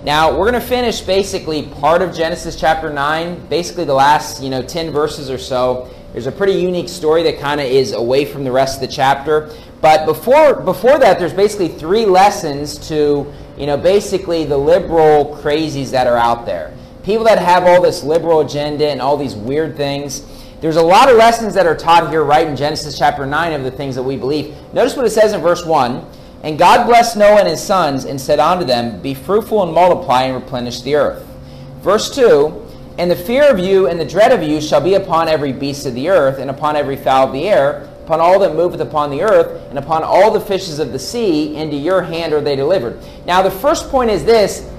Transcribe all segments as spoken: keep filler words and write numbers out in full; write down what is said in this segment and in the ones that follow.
Now, we're going to finish basically part of Genesis chapter nine, basically the last, you know, ten verses or so. There's a pretty unique story that kind of is away from the rest of the chapter. But before before that, there's basically three lessons to, you know, basically the liberal crazies that are out there. People that have all this liberal agenda and all these weird things. There's a lot of lessons that are taught here right in Genesis chapter nine of the things that we believe. Notice what it says in verse one. And God blessed Noah and his sons and said unto them, Be fruitful and multiply and replenish the earth. Verse two. And the fear of you and the dread of you shall be upon every beast of the earth, and upon every fowl of the air, upon all that moveth upon the earth, and upon all the fishes of the sea. Into your hand are they delivered. Now the first point is this: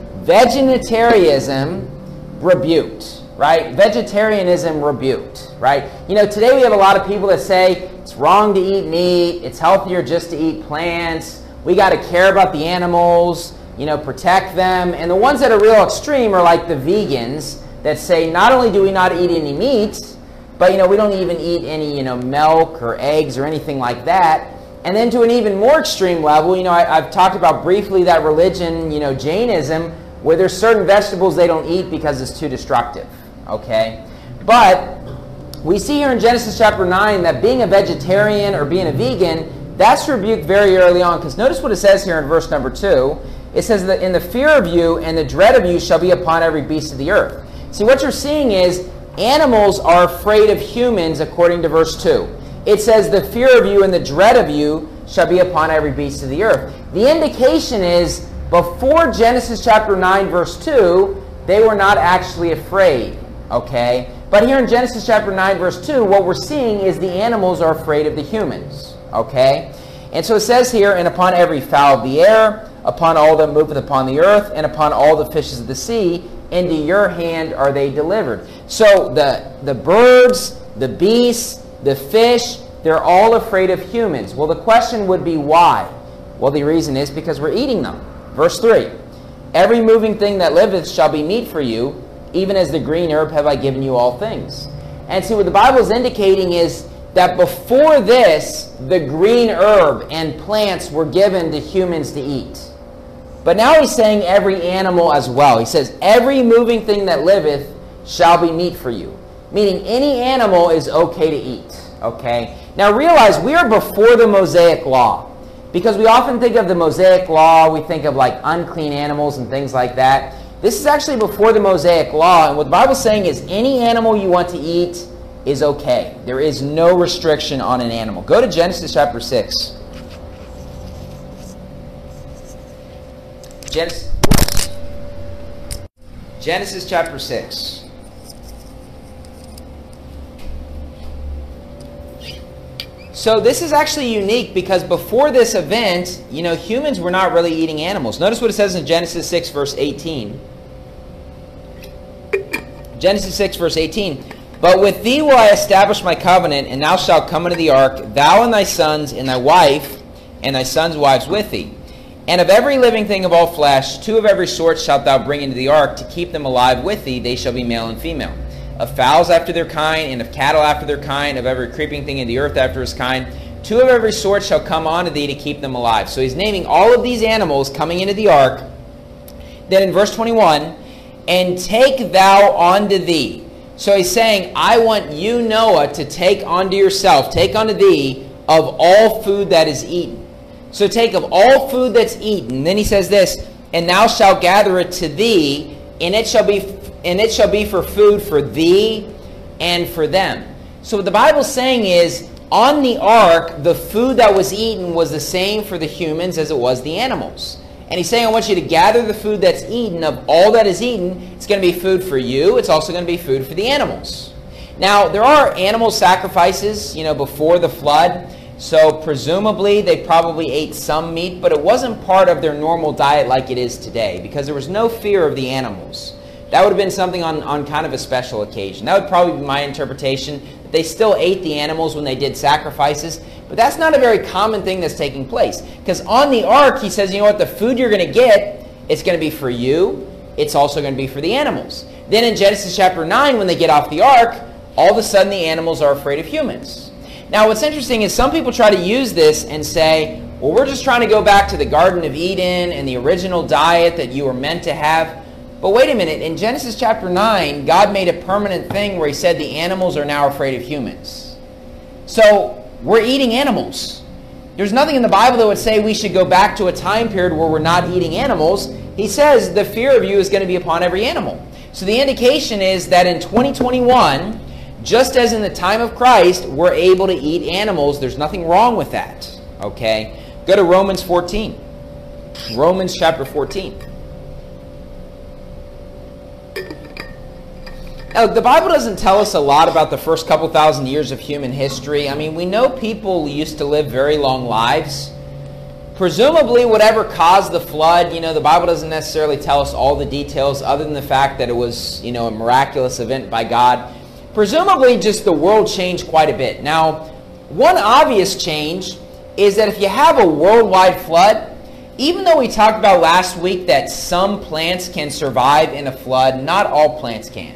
vegetarianism rebuked, right? Vegetarianism rebuked, right? You know, today we have a lot of people that say it's wrong to eat meat, it's healthier just to eat plants, we got to care about the animals, you know, protect them. And the ones that are real extreme are like the vegans that say not only do we not eat any meat, but, you know, we don't even eat any, you know, milk or eggs or anything like that. And then to an even more extreme level, you know, I, I've talked about briefly that religion, you know, Jainism, where there's certain vegetables they don't eat because it's too destructive, okay? But we see here in Genesis chapter nine that being a vegetarian or being a vegan, that's rebuked very early on. Because notice what it says here in verse number two. It says that in the fear of you and the dread of you shall be upon every beast of the earth. See, what you're seeing is animals are afraid of humans according to verse two. It says the fear of you and the dread of you shall be upon every beast of the earth. The indication is before Genesis chapter nine verse two, they were not actually afraid, okay? But here in Genesis chapter nine verse two, what we're seeing is the animals are afraid of the humans, okay? And so it says here, and upon every fowl of the air, upon all that moveth upon the earth, and upon all the fishes of the sea, into your hand are they delivered. So the, the birds, the beasts, the fish, they're all afraid of humans. Well, the question would be why? Well, the reason is because we're eating them. Verse three, every moving thing that liveth shall be meat for you, even as the green herb have I given you all things. And see, what the Bible is indicating is that before this, the green herb and plants were given to humans to eat. But now he's saying every animal as well. He says, every moving thing that liveth shall be meat for you. Meaning any animal is okay to eat. Okay? Now realize we are before the Mosaic Law. Because we often think of the Mosaic Law, we think of like unclean animals and things like that. This is actually before the Mosaic Law. And what the Bible is saying is any animal you want to eat is okay. There is no restriction on an animal. Go to Genesis chapter six. Genesis, Genesis chapter six. So this is actually unique because before this event, you know, humans were not really eating animals. Notice what it says in Genesis six verse eighteen. Genesis six verse eighteen. But with thee will I establish my covenant, and thou shalt come into the ark, thou and thy sons, and thy wife, and thy sons' wives with thee. And of every living thing of all flesh, two of every sort shalt thou bring into the ark, to keep them alive with thee. They shall be male and female. Of fowls after their kind, and of cattle after their kind, of every creeping thing in the earth after his kind, two of every sort shall come unto thee to keep them alive. So he's naming all of these animals coming into the ark. Then in verse twenty-one, and take thou unto thee. So he's saying, I want you, Noah, to take unto yourself, take unto thee of all food that is eaten. So take of all food that's eaten. Then he says this, and thou shalt gather it to thee, and it shall be and it shall be for food for thee and for them. So what the Bible's saying is, on the ark, the food that was eaten was the same for the humans as it was the animals. And he's saying, I want you to gather the food that's eaten. Of all that is eaten, it's going to be food for you. It's also going to be food for the animals. Now, there are animal sacrifices, you know, before the flood. So presumably they probably ate some meat, but it wasn't part of their normal diet like it is today because there was no fear of the animals. That would have been something on, on kind of a special occasion. That would probably be my interpretation. That they still ate the animals when they did sacrifices, but that's not a very common thing that's taking place. Because on the ark, he says, you know what, the food you're going to get, it's going to be for you. It's also going to be for the animals. Then in Genesis chapter nine, when they get off the ark, all of a sudden the animals are afraid of humans. Now what's interesting is some people try to use this and say, well, we're just trying to go back to the Garden of Eden and the original diet that you were meant to have. But wait a minute, in Genesis chapter nine, God made a permanent thing where he said the animals are now afraid of humans. So we're eating animals. There's nothing in the Bible that would say we should go back to a time period where we're not eating animals. He says the fear of you is going to be upon every animal. So the indication is that in twenty twenty-one, just as in the time of Christ, we're able to eat animals. There's nothing wrong with that. Okay? Go to Romans fourteen. Romans chapter fourteen. Now, the Bible doesn't tell us a lot about the first couple thousand years of human history. I mean, we know people used to live very long lives. Presumably, whatever caused the flood, you know, the Bible doesn't necessarily tell us all the details other than the fact that it was, you know, a miraculous event by God. Presumably, just the world changed quite a bit. Now, one obvious change is that if you have a worldwide flood, even though we talked about last week that some plants can survive in a flood, not all plants can.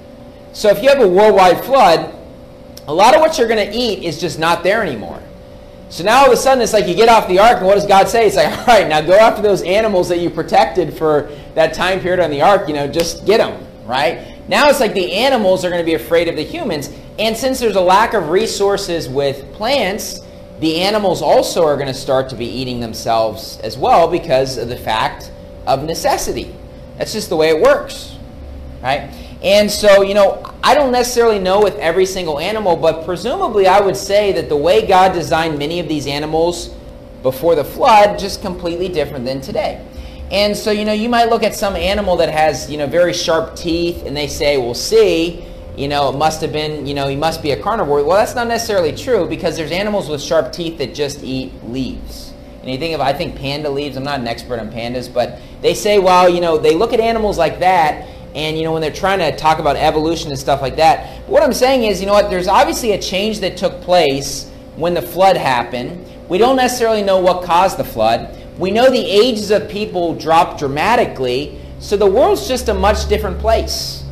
So if you have a worldwide flood, a lot of what you're going to eat is just not there anymore. So now all of a sudden it's like you get off the ark and what does God say? It's like, all right, now go after those animals that you protected for that time period on the ark, you know, just get them, right? Now it's like the animals are going to be afraid of the humans. And since there's a lack of resources with plants, the animals also are going to start to be eating themselves as well because of the fact of necessity. That's just the way it works, right? And so, you know, I don't necessarily know with every single animal, but presumably I would say that the way God designed many of these animals before the flood, just completely different than today. And so, you know, you might look at some animal that has, you know, very sharp teeth, and they say, well, see, you know, it must have been, you know, he must be a carnivore. Well, that's not necessarily true because there's animals with sharp teeth that just eat leaves. And you think of, I think panda leaves, I'm not an expert on pandas, but they say, well, you know, they look at animals like that, and, you know, when they're trying to talk about evolution and stuff like that. But what I'm saying is, you know what, there's obviously a change that took place when the flood happened. We don't necessarily know what caused the flood. We know the ages of people dropped dramatically, so the world's just a much different place.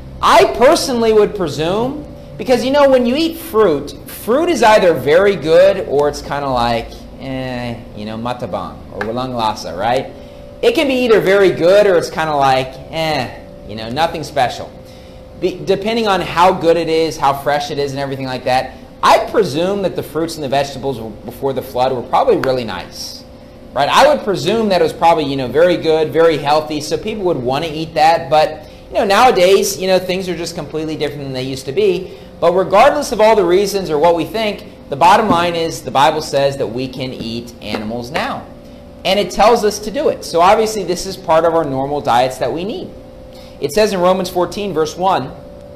I personally would presume, because, you know, when you eat fruit, fruit is either very good or it's kind of like, eh, you know, matabang or walang lasa, right? It can be either very good or it's kind of like, eh, you know, nothing special. Be, depending on how good it is, how fresh it is, and everything like that, I presume that the fruits and the vegetables before the flood were probably really nice, right? I would presume that it was probably, you know, very good, very healthy, so people would want to eat that. But, you know, nowadays, you know, things are just completely different than they used to be. But regardless of all the reasons or what we think, the bottom line is the Bible says that we can eat animals now. And it tells us to do it. So obviously this is part of our normal diets that we need. It says in Romans fourteen, verse one,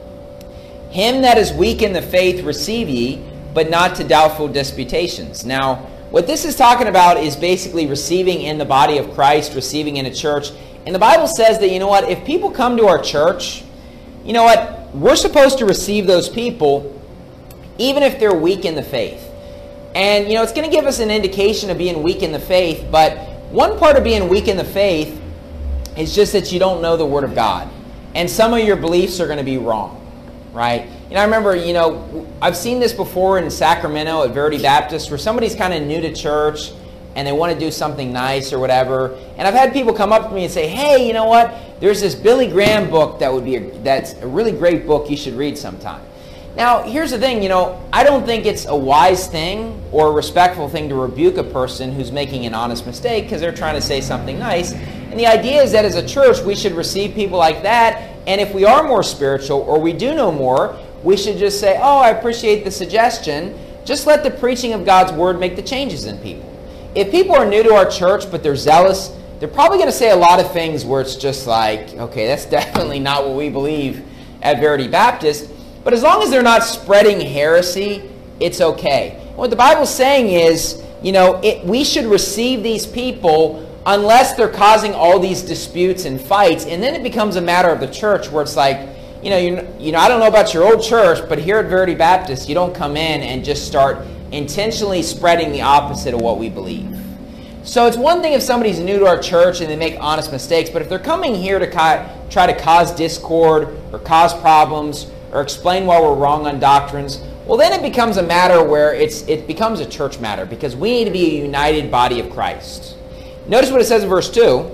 him that is weak in the faith receive ye, but not to doubtful disputations. Now, what this is talking about is basically receiving in the body of Christ, receiving in a church. And the Bible says that, you know what, if people come to our church, you know what, we're supposed to receive those people even if they're weak in the faith. And, you know, it's going to give us an indication of being weak in the faith, but one part of being weak in the faith is just that you don't know the Word of God. And some of your beliefs are going to be wrong, right? You know, I remember, you know, I've seen this before in Sacramento at Verity Baptist where somebody's kind of new to church and they want to do something nice or whatever. And I've had people come up to me and say, hey, you know what? There's this Billy Graham book that would be a, that's a really great book you should read sometime. Now, here's the thing, you know, I don't think it's a wise thing or a respectful thing to rebuke a person who's making an honest mistake because they're trying to say something nice. And the idea is that as a church, we should receive people like that. And if we are more spiritual or we do know more, we should just say, oh, I appreciate the suggestion. Just let the preaching of God's Word make the changes in people. If people are new to our church, but they're zealous, they're probably going to say a lot of things where it's just like, okay, that's definitely not what we believe at Verity Baptist. But as long as they're not spreading heresy, it's okay. What the Bible's saying is, you know, it, we should receive these people unless they're causing all these disputes and fights. And then it becomes a matter of the church where it's like, you know, you, you know, I don't know about your old church, but here at Verity Baptist, you don't come in and just start intentionally spreading the opposite of what we believe. So it's one thing if somebody's new to our church and they make honest mistakes, but if they're coming here to ca- try to cause discord or cause problems or explain why we're wrong on doctrines, well, then it becomes a matter where it's it becomes a church matter, because we need to be a united body of Christ. Notice what it says in verse two.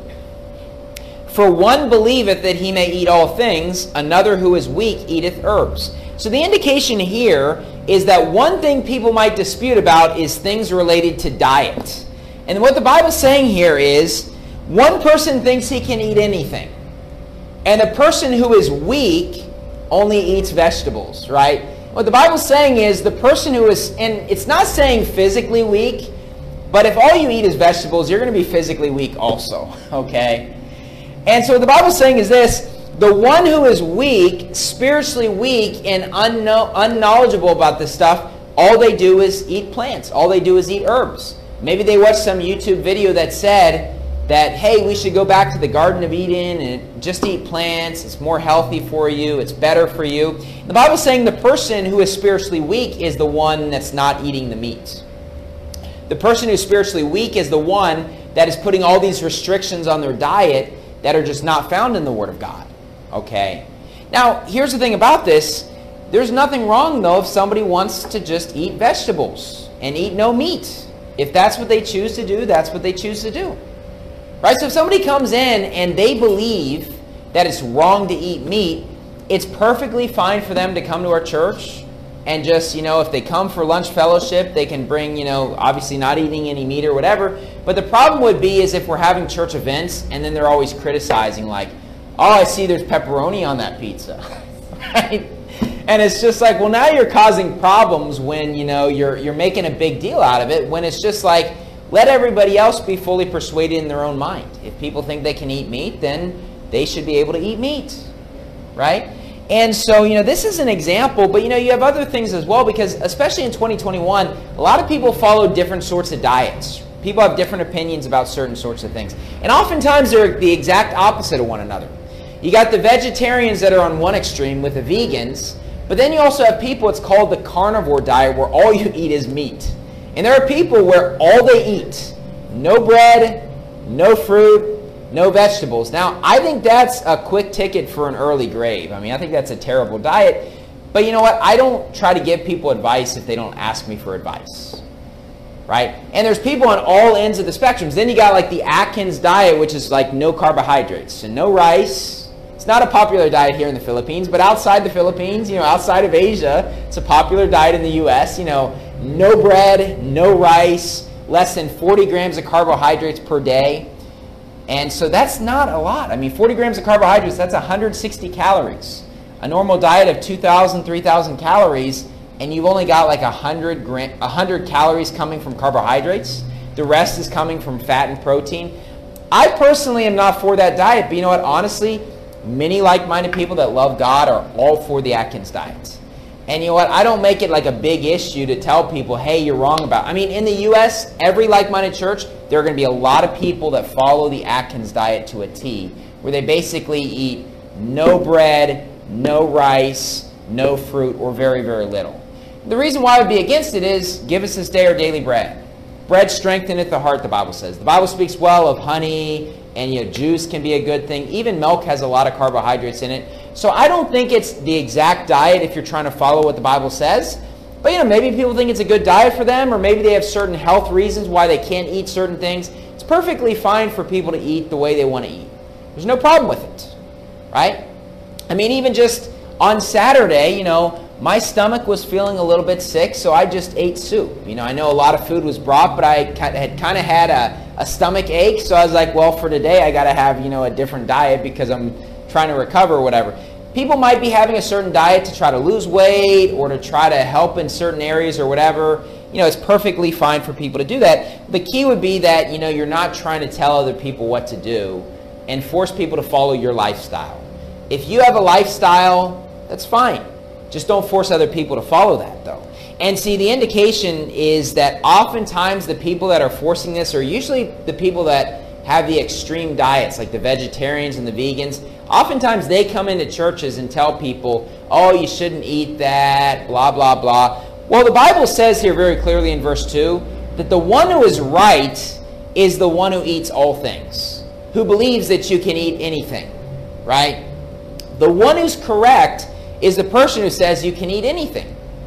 For one believeth that he may eat all things, another who is weak eateth herbs. So the indication here is that one thing people might dispute about is things related to diet. And what the Bible's saying here is, one person thinks he can eat anything, and the person who is weak only eats vegetables, right? What the Bible's saying is the person who is, and it's not saying physically weak, but if all you eat is vegetables, you're going to be physically weak also, okay? And so what the Bible's saying is this: the one who is weak, spiritually weak, and unknow- unknowledgeable about this stuff, all they do is eat plants. All they do is eat herbs. Maybe they watched some YouTube video that said that, hey, we should go back to the Garden of Eden and just eat plants. It's more healthy for you. It's better for you. The Bible's saying the person who is spiritually weak is the one that's not eating the meat. The person who's spiritually weak is the one that is putting all these restrictions on their diet that are just not found in the Word of God. Okay? Now, here's the thing about this. There's nothing wrong, though, if somebody wants to just eat vegetables and eat no meat. If that's what they choose to do, that's what they choose to do. Right? So if somebody comes in and they believe that it's wrong to eat meat, it's perfectly fine for them to come to our church and just, you know, if they come for lunch fellowship, they can bring, you know, obviously not eating any meat or whatever. But the problem would be is if we're having church events and then they're always criticizing, like, oh, I see there's pepperoni on that pizza. Right? And it's just like, well, now you're causing problems when, you know, you're you're making a big deal out of it, when it's just like, let everybody else be fully persuaded in their own mind. If people think they can eat meat, then they should be able to eat meat. Right? And so, you know, this is an example, but, you know, you have other things as well, because especially in twenty twenty-one, a lot of people follow different sorts of diets. People have different opinions about certain sorts of things. And oftentimes they're the exact opposite of one another. You got the vegetarians that are on one extreme with the vegans, but then you also have people, it's called the carnivore diet, where all you eat is meat. And there are people where all they eat, no bread, no fruit, no vegetables. Now, I think that's a quick ticket for an early grave. I mean, I think that's a terrible diet. But you know what? I don't try to give people advice if they don't ask me for advice. Right? And there's people on all ends of the spectrums. Then you got like the Atkins diet, which is like no carbohydrates and no rice. It's not a popular diet here in the Philippines, but outside the Philippines, you know, outside of Asia, it's a popular diet in the U S. You know, no bread, no rice, less than forty grams of carbohydrates per day. And so that's not a lot. I mean, forty grams of carbohydrates, that's one hundred sixty calories. A normal diet of two thousand, three thousand calories, and you've only got like one hundred, gram, one hundred calories coming from carbohydrates. The rest is coming from fat and protein. I personally am not for that diet, but you know what? Honestly, many like-minded people that love God are all for the Atkins diet. And you know what? I don't make it like a big issue to tell people, hey, you're wrong about it. I mean, in the U S, every like-minded church, there are going to be a lot of people that follow the Atkins diet to a T, where they basically eat no bread, no rice, no fruit, or very, very little. The reason why I would be against it is, give us this day our daily bread. Bread strengtheneth the heart, the Bible says. The Bible speaks well of honey, and you know, juice can be a good thing. Even milk has a lot of carbohydrates in it. So I don't think it's the exact diet if you're trying to follow what the Bible says. But you know, maybe people think it's a good diet for them, or maybe they have certain health reasons why they can't eat certain things. It's perfectly fine for people to eat the way they want to eat. There's no problem with it, right? I mean, even just on Saturday, you know, my stomach was feeling a little bit sick, so I just ate soup. You know, I know a lot of food was brought, but I had kind of had a, a stomach ache, so I was like, well, for today I got to have, you know, a different diet because I'm trying to recover or whatever. People might be having a certain diet to try to lose weight or to try to help in certain areas or whatever. You know, it's perfectly fine for people to do that. The key would be that, you know, you're not trying to tell other people what to do and force people to follow your lifestyle. If you have a lifestyle, that's fine. Just don't force other people to follow that, though. And see, the indication is that oftentimes the people that are forcing this are usually the people that have the extreme diets, like the vegetarians and the vegans. Oftentimes they come into churches and tell people, oh, you shouldn't eat that, blah, blah, blah. Well, the Bible says here very clearly in verse two that the one who is right is the one who eats all things, who believes that you can eat anything, right? The one who's correct is the person who says you can eat anything.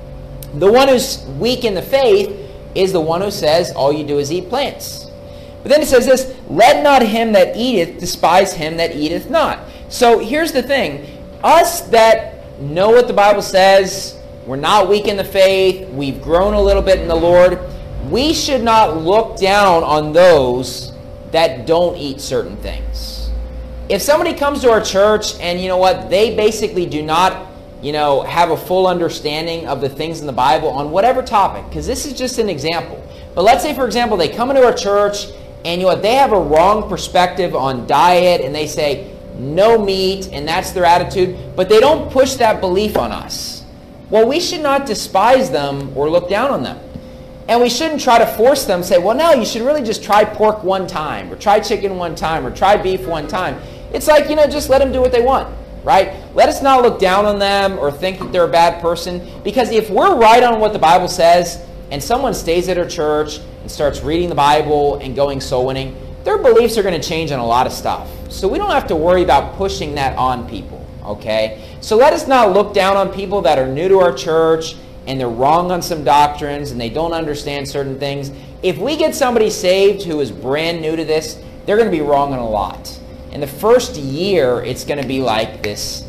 The one who's weak in the faith is the one who says, all you do is eat plants. But then it says this, let not him that eateth despise him that eateth not. So here's the thing. Us that know what the Bible says, we're not weak in the faith, we've grown a little bit in the Lord, we should not look down on those that don't eat certain things. If somebody comes to our church and, you know what, they basically do not, you know, have a full understanding of the things in the Bible on whatever topic, because this is just an example. But let's say, for example, they come into our church and, you know what, they have a wrong perspective on diet and they say no meat and that's their attitude, but they don't push that belief on us. Well, we should not despise them or look down on them. And we shouldn't try to force them, say, well, no, you should really just try pork one time or try chicken one time or try beef one time. It's like, you know, just let them do what they want. Right? Let us not look down on them or think that they're a bad person, because if we're right on what the Bible says and someone stays at our church and starts reading the Bible and going soul winning, their beliefs are going to change on a lot of stuff. So we don't have to worry about pushing that on people, okay? So let us not look down on people that are new to our church and they're wrong on some doctrines and they don't understand certain things. If we get somebody saved who is brand new to this, they're going to be wrong on a lot. In the first year, it's going to be like this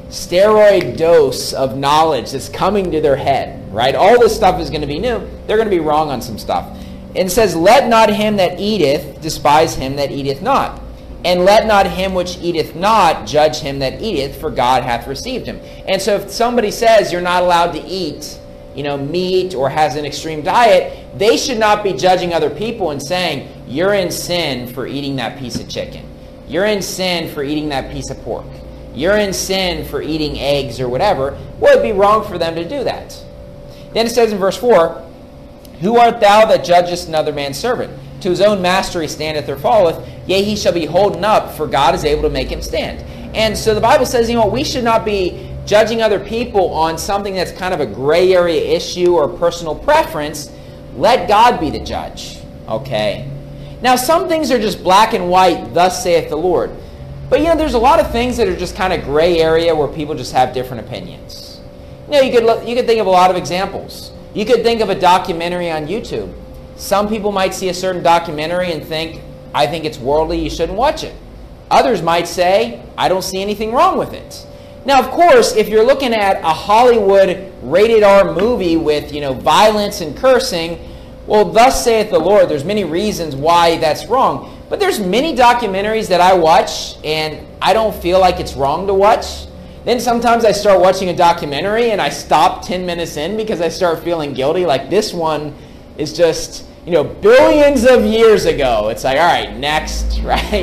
steroid dose of knowledge that's coming to their head, right? All this stuff is going to be new. They're going to be wrong on some stuff. And it says, let not him that eateth despise him that eateth not. And let not him which eateth not judge him that eateth, for God hath received him. And so if somebody says you're not allowed to eat, you know, meat or has an extreme diet, they should not be judging other people and saying, you're in sin for eating that piece of chicken. You're in sin for eating that piece of pork. You're in sin for eating eggs or whatever. Well, it'd be wrong for them to do that. Then it says in verse four, who art thou that judgest another man's servant? To his own master he standeth or falleth, yea, he shall be holden up, for God is able to make him stand. And so the Bible says, you know, we should not be judging other people on something that's kind of a gray area issue or personal preference. Let God be the judge, okay? Now, some things are just black and white, thus saith the Lord. But, you know, there's a lot of things that are just kind of gray area where people just have different opinions. You know, you could, look, you could think of a lot of examples. You could think of a documentary on YouTube. Some people might see a certain documentary and think, I think it's worldly, you shouldn't watch it. Others might say, I don't see anything wrong with it. Now, of course, if you're looking at a Hollywood rated R movie with, you know, violence and cursing, well, thus saith the Lord, there's many reasons why that's wrong. But there's many documentaries that I watch and I don't feel like it's wrong to watch. Then sometimes I start watching a documentary and I stop ten minutes in because I start feeling guilty. Like this one is just, you know, billions of years ago. It's like, all right, next, right?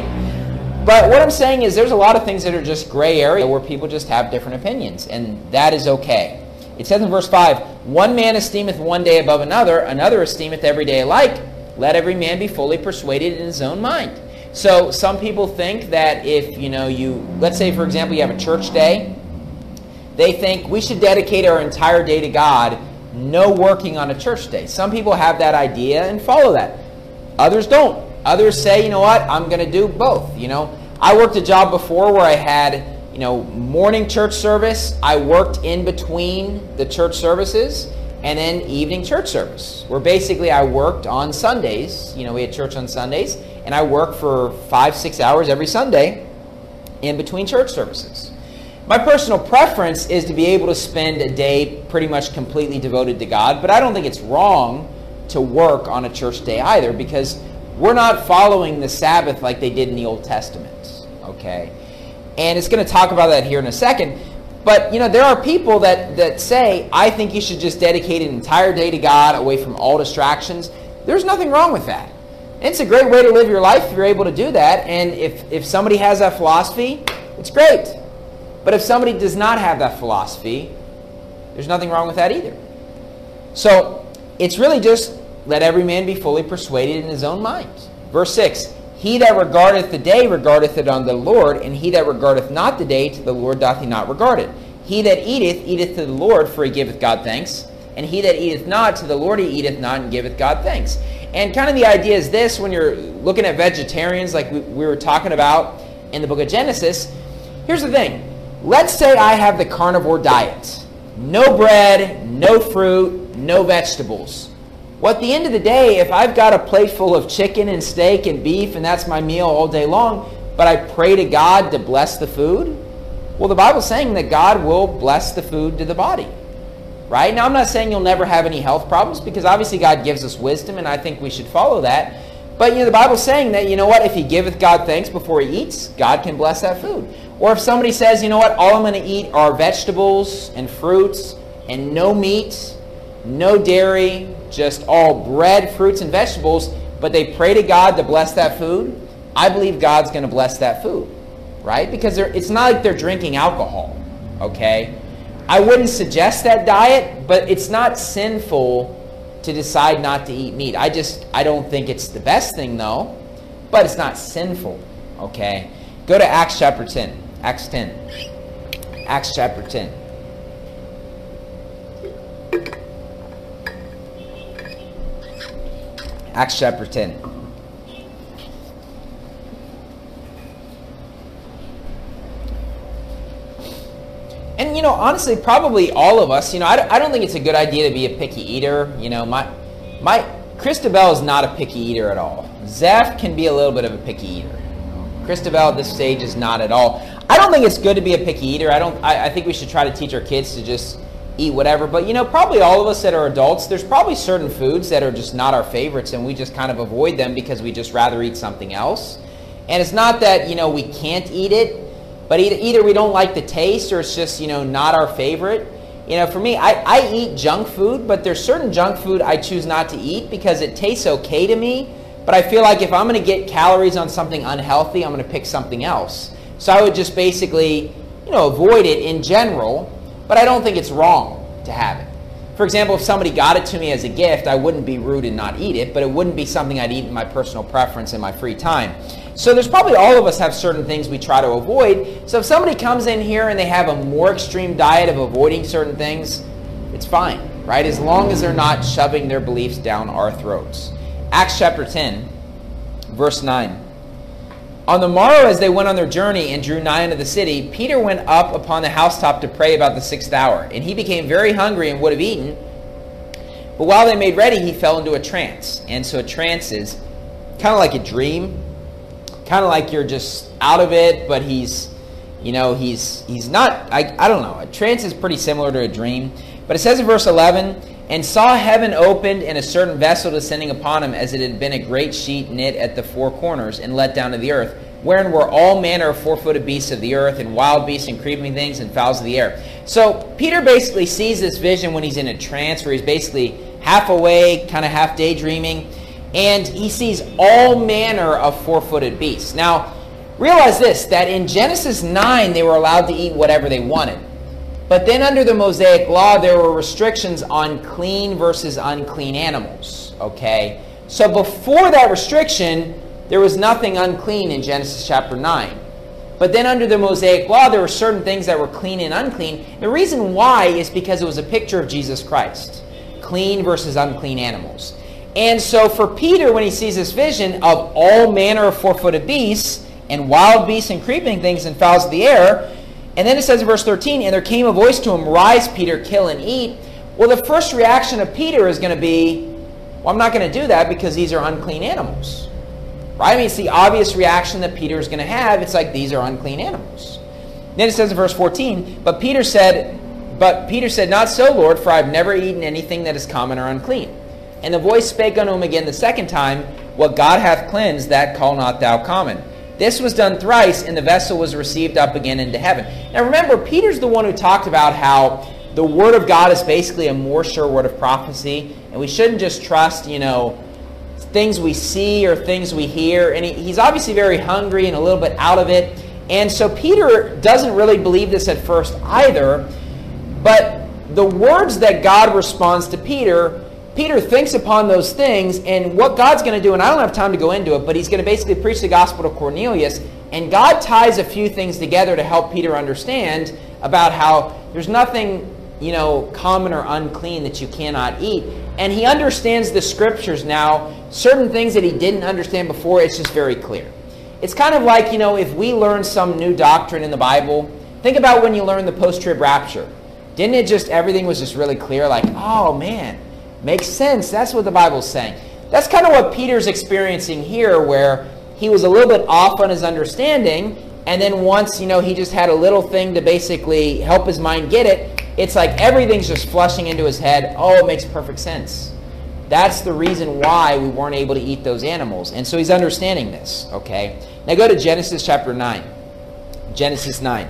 But what I'm saying is there's a lot of things that are just gray area where people just have different opinions, and that is okay. It says in verse five, one man esteemeth one day above another, another esteemeth every day alike. Let every man be fully persuaded in his own mind. So some people think that if, you know, you, let's say, for example, you have a church day, they think we should dedicate our entire day to God, no working on a church day. Some people have that idea and follow that. Others don't. Others say, you know what, I'm going to do both. You know, I worked a job before where I had, you know, morning church service. I worked in between the church services, and then evening church service, where basically I worked on Sundays. You know, we had church on Sundays, and I worked for five, six hours every Sunday in between church services. My personal preference is to be able to spend a day pretty much completely devoted to God, but I don't think it's wrong to work on a church day either, because we're not following the Sabbath like they did in the Old Testament, okay? And it's going to talk about that here in a second. But, you know, there are people that, that say, I think you should just dedicate an entire day to God away from all distractions. There's nothing wrong with that. It's a great way to live your life if you're able to do that. And if, if somebody has that philosophy, it's great. But if somebody does not have that philosophy, there's nothing wrong with that either. So it's really just let every man be fully persuaded in his own mind. Verse six, he that regardeth the day regardeth it unto the Lord, and he that regardeth not the day to the Lord doth he not regard it. He that eateth, eateth to the Lord, for he giveth God thanks. And he that eateth not, to the Lord he eateth not, and giveth God thanks. And kind of the idea is this, when you're looking at vegetarians like we, we were talking about in the book of Genesis, here's the thing. Let's say I have the carnivore diet. No bread, no fruit, no vegetables. Well, at the end of the day, if I've got a plate full of chicken and steak and beef and that's my meal all day long, but I pray to God to bless the food, well, the Bible's saying that God will bless the food to the body. Right? Now, I'm not saying you'll never have any health problems, because obviously God gives us wisdom, and I think we should follow that. But, you know, the Bible's saying that, you know what, if he giveth God thanks before he eats, God can bless that food. Or if somebody says, you know what, all I'm going to eat are vegetables and fruits and no meat, no dairy, just all bread, fruits, and vegetables, but they pray to God to bless that food, I believe God's going to bless that food. Right? Because it's not like they're drinking alcohol. Okay? I wouldn't suggest that diet, but it's not sinful to decide not to eat meat. I just, I don't think it's the best thing, though, but it's not sinful. Okay? Go to Acts chapter ten. Acts ten. Acts chapter ten. Acts chapter ten. And, you know, honestly, probably all of us, you know, I, I don't think it's a good idea to be a picky eater. You know, my, my, Christabel is not a picky eater at all. Zeph can be a little bit of a picky eater. Christabel at this stage is not at all. I don't think it's good to be a picky eater. I don't, I, I think we should try to teach our kids to just eat whatever. But, you know, probably all of us that are adults, there's probably certain foods that are just not our favorites, and we just kind of avoid them because we just rather eat something else. And it's not that, you know, we can't eat it, but either, either we don't like the taste, or it's just, you know, not our favorite. You know, for me, I, I eat junk food, but there's certain junk food I choose not to eat because it tastes okay to me. But I feel like if I'm going to get calories on something unhealthy, I'm going to pick something else. So I would just basically, you know, avoid it in general, but I don't think it's wrong to have it. For example, if somebody got it to me as a gift, I wouldn't be rude and not eat it, but it wouldn't be something I'd eat in my personal preference in my free time. So there's probably all of us have certain things we try to avoid. So if somebody comes in here and they have a more extreme diet of avoiding certain things, it's fine, right? As long as they're not shoving their beliefs down our throats. Acts chapter ten, verse nine. On the morrow, as they went on their journey and drew nigh unto the city, Peter went up upon the housetop to pray about the sixth hour. And he became very hungry and would have eaten. But while they made ready, he fell into a trance. And so a trance is kind of like a dream. Kind of like you're just out of it, but he's, you know, he's he's not, I, I don't know. A trance is pretty similar to a dream. But it says in verse eleven, and saw heaven opened and a certain vessel descending upon him, as it had been a great sheet knit at the four corners and let down to the earth, wherein were all manner of four-footed beasts of the earth, and wild beasts and creeping things and fowls of the air. So Peter basically sees this vision when he's in a trance, where he's basically half awake, kind of half daydreaming, and he sees all manner of four-footed beasts. Now, realize this, that in Genesis nine, they were allowed to eat whatever they wanted. But then under the Mosaic law, there were restrictions on clean versus unclean animals. Okay? So before that restriction, there was nothing unclean in Genesis chapter nine. But then under the Mosaic law, there were certain things that were clean and unclean. The reason why is because it was a picture of Jesus Christ. Clean versus unclean animals. And so for Peter, when he sees this vision of all manner of four-footed beasts, and wild beasts and creeping things and fowls of the air, and then it says in verse thirteen, and there came a voice to him, rise, Peter, kill and eat. Well, the first reaction of Peter is going to be, well, I'm not going to do that because these are unclean animals. Right? I mean, it's the obvious reaction that Peter is going to have. It's like, these are unclean animals. Then it says in verse fourteen, but Peter said, but Peter said, not so, Lord, for I have never eaten anything that is common or unclean. And the voice spake unto him again the second time, what God hath cleansed, that call not thou common. This was done thrice, and the vessel was received up again into heaven. Now remember, Peter's the one who talked about how the word of God is basically a more sure word of prophecy, and we shouldn't just trust, you know, things we see or things we hear. And he, he's obviously very hungry and a little bit out of it. And so Peter doesn't really believe this at first either, but the words that God responds to Peter, Peter thinks upon those things, and what God's going to do, and I don't have time to go into it, but he's going to basically preach the gospel to Cornelius, and God ties a few things together to help Peter understand about how there's nothing, you know, common or unclean that you cannot eat. And he understands the scriptures now. Certain things that he didn't understand before, it's just very clear. It's kind of like, you know, if we learn some new doctrine in the Bible, think about when you learn the post-trib rapture. Didn't it just, everything was just really clear, like, oh man, makes sense. That's what the Bible's saying. That's kind of what Peter's experiencing here, where he was a little bit off on his understanding, and then once, you know, he just had a little thing to basically help his mind get it, it's like everything's just flushing into his head. Oh, it makes perfect sense. That's the reason why we weren't able to eat those animals. And so he's understanding this, okay? Now go to Genesis chapter nine. Genesis nine.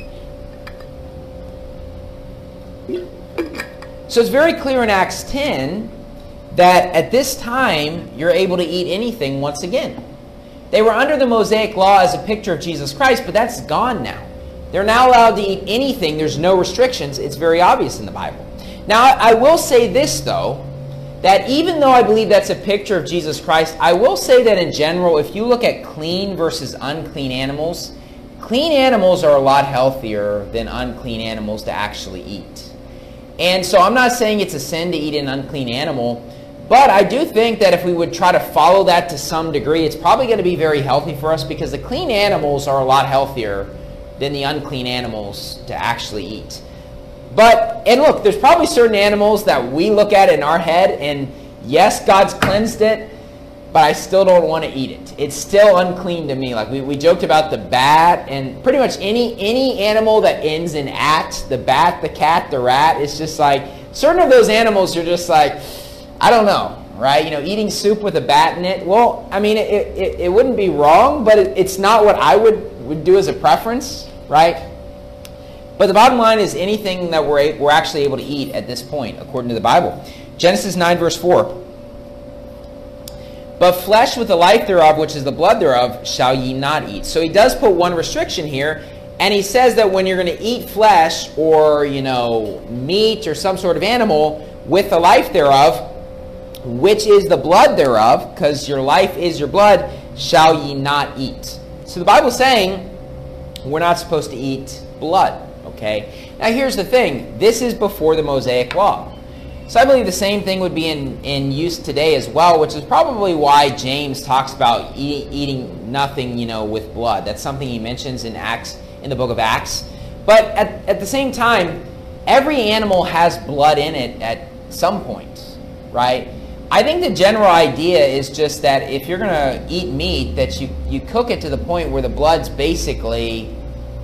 So it's very clear in Acts ten that at this time you're able to eat anything once again. They were under the Mosaic law as a picture of Jesus Christ, but that's gone now. They're now allowed to eat anything. There's no restrictions. It's very obvious in the Bible. Now, I will say this, though, that even though I believe that's a picture of Jesus Christ, I will say that in general, if you look at clean versus unclean animals, clean animals are a lot healthier than unclean animals to actually eat. And so I'm not saying it's a sin to eat an unclean animal, but I do think that if we would try to follow that to some degree, it's probably going to be very healthy for us, because the clean animals are a lot healthier than the unclean animals to actually eat. But, and look, there's probably certain animals that we look at in our head, and yes, God's cleansed it, but I still don't want to eat it. It's still unclean to me. Like we, we joked about the bat, and pretty much any any animal that ends in at, the bat, the cat, the rat, it's just like, certain of those animals are just like, I don't know, right? You know, eating soup with a bat in it, well, I mean, it, it, it wouldn't be wrong, but it, it's not what I would, would do as a preference, right? But the bottom line is anything that we're, we're actually able to eat at this point, according to the Bible. Genesis nine, verse four. But flesh with the life thereof, which is the blood thereof, shall ye not eat. So he does put one restriction here, and he says that when you're going to eat flesh or, you know, meat or some sort of animal with the life thereof, which is the blood thereof, because your life is your blood, shall ye not eat. So the Bible's saying we're not supposed to eat blood, okay? Now here's the thing. This is before the Mosaic law. So I believe the same thing would be in, in use today as well, which is probably why James talks about eat, eating nothing, you know, with blood. That's something he mentions in Acts, in the book of Acts. But at, at the same time, every animal has blood in it at some point, right? I think the general idea is just that if you're going to eat meat, that you, you cook it to the point where the blood's basically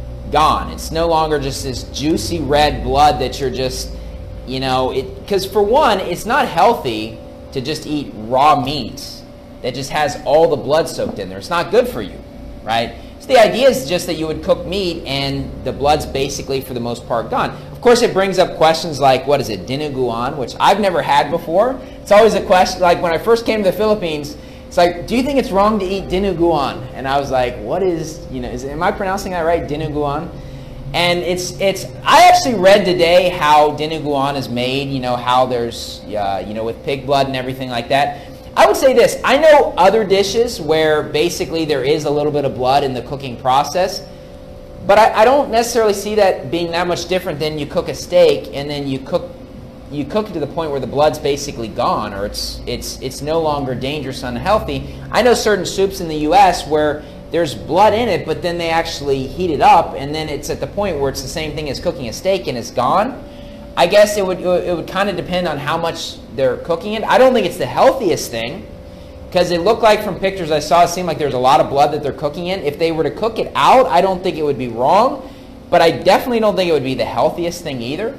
gone. It's no longer just this juicy red blood that you're just... You know, it because for one, it's not healthy to just eat raw meat that just has all the blood soaked in there. It's not good for you, right? So the idea is just that you would cook meat and the blood's basically, for the most part, gone. Of course, it brings up questions like, what is it, dinuguan, which I've never had before. It's always a question, like when I first came to the Philippines, it's like, do you think it's wrong to eat dinuguan? And I was like, what is, you know, is, am I pronouncing that right, dinuguan? And it's, it's, I actually read today how dinuguan is made, you know, how there's, uh, you know, with pig blood and everything like that. I would say this, I know other dishes where basically there is a little bit of blood in the cooking process, but I, I don't necessarily see that being that much different than you cook a steak and then you cook, you cook it to the point where the blood's basically gone, or it's, it's, it's no longer dangerous and unhealthy. I know certain soups in the U S where there's blood in it, but then they actually heat it up, and then it's at the point where it's the same thing as cooking a steak and it's gone. I guess it would it would kind of depend on how much they're cooking it. I don't think it's the healthiest thing, because it looked like from pictures I saw, it seemed like there's a lot of blood that they're cooking in. If they were to cook it out, I don't think it would be wrong, but I definitely don't think it would be the healthiest thing either.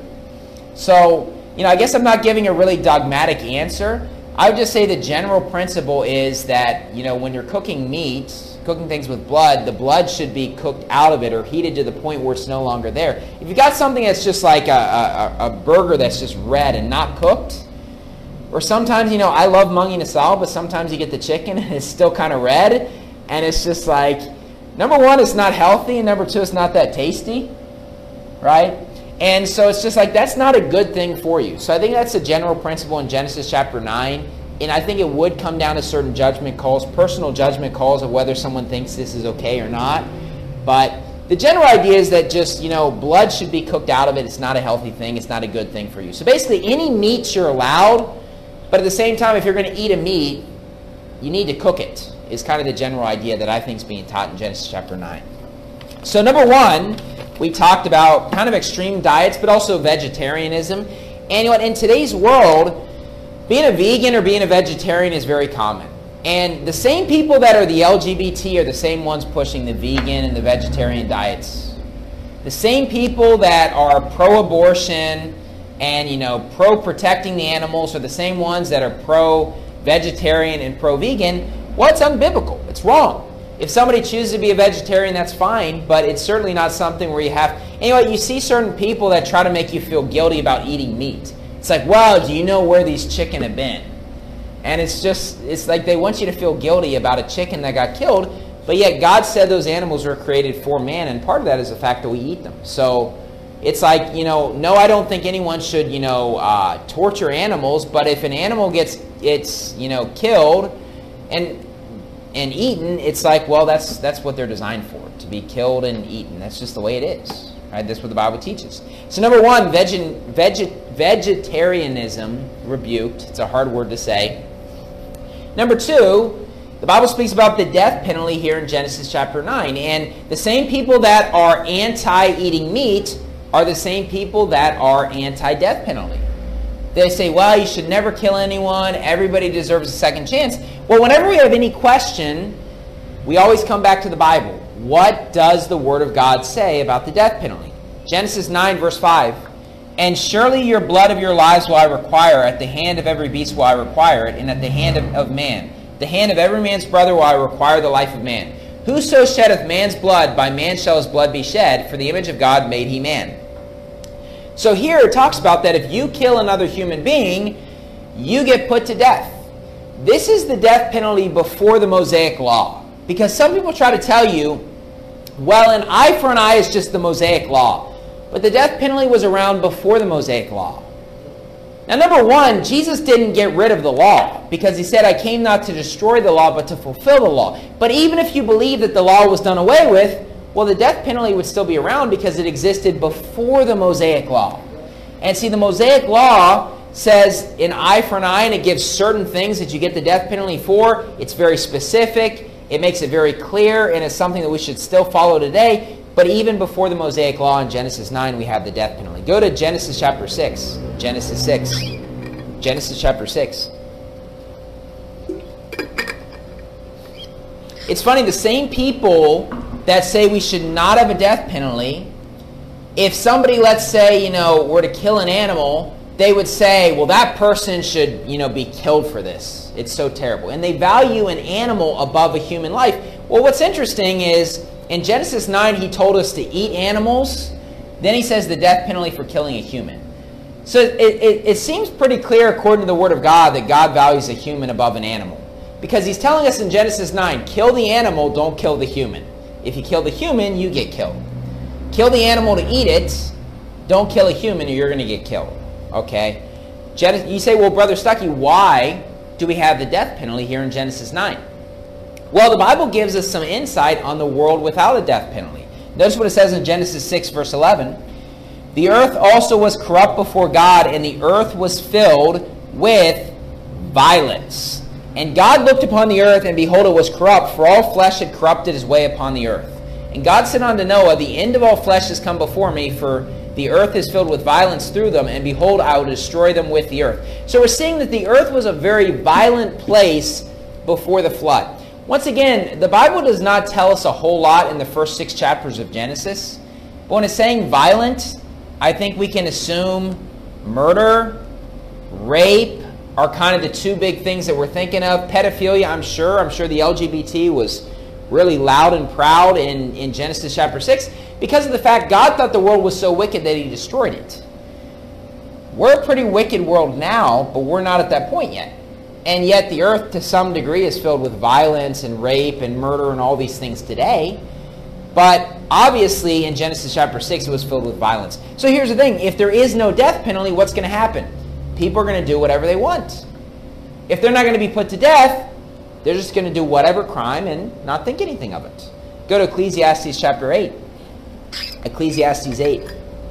So, you know, I guess I'm not giving a really dogmatic answer. I would just say the general principle is that, you know, when you're cooking meat, cooking things with blood, the blood should be cooked out of it or heated to the point where it's no longer there. If you got something that's just like a, a, a burger that's just red and not cooked, or sometimes, you know, I love mungi nasal, but sometimes you get the chicken and it's still kind of red, and it's just like, number one, it's not healthy, and number two, it's not that tasty, right? And so it's just like, that's not a good thing for you. So I think that's a general principle in Genesis chapter nine. And I think it would come down to certain judgment calls, personal judgment calls of whether someone thinks this is okay or not. But the general idea is that just, you know, blood should be cooked out of it. It's not a healthy thing. It's not a good thing for you. So basically, any meats you're allowed, but at the same time, if you're going to eat a meat, you need to cook it, is kind of the general idea that I think is being taught in Genesis chapter nine. So number one, we talked about kind of extreme diets, but also vegetarianism. And you know what, in today's world, being a vegan or being a vegetarian is very common. And the same people that are the L G B T are the same ones pushing the vegan and the vegetarian diets. The same people that are pro-abortion and, you know, pro-protecting the animals are the same ones that are pro-vegetarian and pro-vegan. Well, it's unbiblical. It's wrong. If somebody chooses to be a vegetarian, that's fine, but it's certainly not something where you have... Anyway, you see certain people that try to make you feel guilty about eating meat. It's like, well, do you know where these chicken have been? And it's just, it's like they want you to feel guilty about a chicken that got killed, but yet God said those animals were created for man, and part of that is the fact that we eat them. So it's like, you know, no, I don't think anyone should, you know, uh, torture animals, but if an animal gets, it's, you know, killed and and eaten, it's like, well, that's that's what they're designed for, to be killed and eaten. That's just the way it is, right? That's what the Bible teaches. So number one, veg, veg, vegetarianism rebuked. It's a hard word to say. Number two, the Bible speaks about the death penalty here in Genesis chapter nine. And the same people that are anti-eating meat are the same people that are anti-death penalty. They say, well, you should never kill anyone. Everybody deserves a second chance. Well, whenever we have any question, we always come back to the Bible. What does the Word of God say about the death penalty? Genesis nine, verse five. And surely your blood of your lives will I require. At the hand of every beast will I require it. And at the hand of, of man. The hand of every man's brother will I require the life of man. Whoso sheddeth man's blood, by man shall his blood be shed. For the image of God made he man. So here it talks about that if you kill another human being, you get put to death. This is the death penalty before the Mosaic Law. Because some people try to tell you, well, an eye for an eye is just the Mosaic Law. But the death penalty was around before the Mosaic Law. Now, number one, Jesus didn't get rid of the law because he said, I came not to destroy the law, but to fulfill the law. But even if you believe that the law was done away with, well, the death penalty would still be around because it existed before the Mosaic Law. And see, the Mosaic Law says an eye for an eye, and it gives certain things that you get the death penalty for. It's very specific. It makes it very clear, and it's something that we should still follow today. But even before the Mosaic Law in Genesis nine, we have the death penalty. Go to Genesis chapter six. Genesis six. Genesis chapter six. It's funny, the same people that say we should not have a death penalty, if somebody, let's say, you know, were to kill an animal, they would say, well, that person should, you know, be killed for this. It's so terrible. And they value an animal above a human life. Well, what's interesting is, in Genesis nine, he told us to eat animals. Then he says the death penalty for killing a human. So it, it, it seems pretty clear, according to the Word of God, that God values a human above an animal. Because he's telling us in Genesis nine, kill the animal, don't kill the human. If you kill the human, you get killed. Kill the animal to eat it. Don't kill a human or you're going to get killed. Okay? Gen- you say, well, Brother Stuckey, why do we have the death penalty here in Genesis nine? Well, the Bible gives us some insight on the world without a death penalty. Notice what it says in Genesis six, verse eleven. The earth also was corrupt before God, and the earth was filled with violence. And God looked upon the earth, and behold, it was corrupt, for all flesh had corrupted his way upon the earth. And God said unto Noah, the end of all flesh is come before me, for the earth is filled with violence through them, and behold, I will destroy them with the earth. So we're seeing that the earth was a very violent place before the flood. Once again, the Bible does not tell us a whole lot in the first six chapters of Genesis. But when it's saying violent, I think we can assume murder, rape, are kind of the two big things that we're thinking of. Pedophilia, I'm sure. I'm sure the L G B T was really loud and proud in, in Genesis chapter six because of the fact God thought the world was so wicked that he destroyed it. We're a pretty wicked world now, but we're not at that point yet. And yet the earth to some degree is filled with violence and rape and murder and all these things today. But obviously in Genesis chapter six it was filled with violence. So here's the thing. If there is no death penalty, what's going to happen? People are going to do whatever they want. If they're not going to be put to death, they're just going to do whatever crime and not think anything of it. Go to Ecclesiastes chapter eight. Ecclesiastes eight.